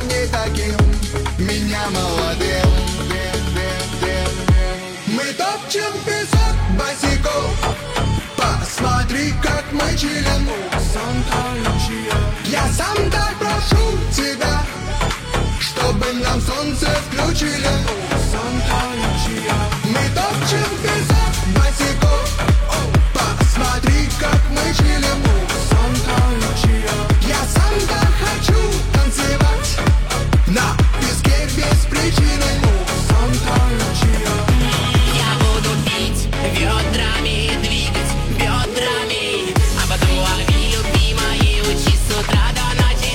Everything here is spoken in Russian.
не таким, меня молодым. Мы топчем песок босиком, посмотри, как мы чилим. Я сам так прошу тебя, чтобы нам солнце включили.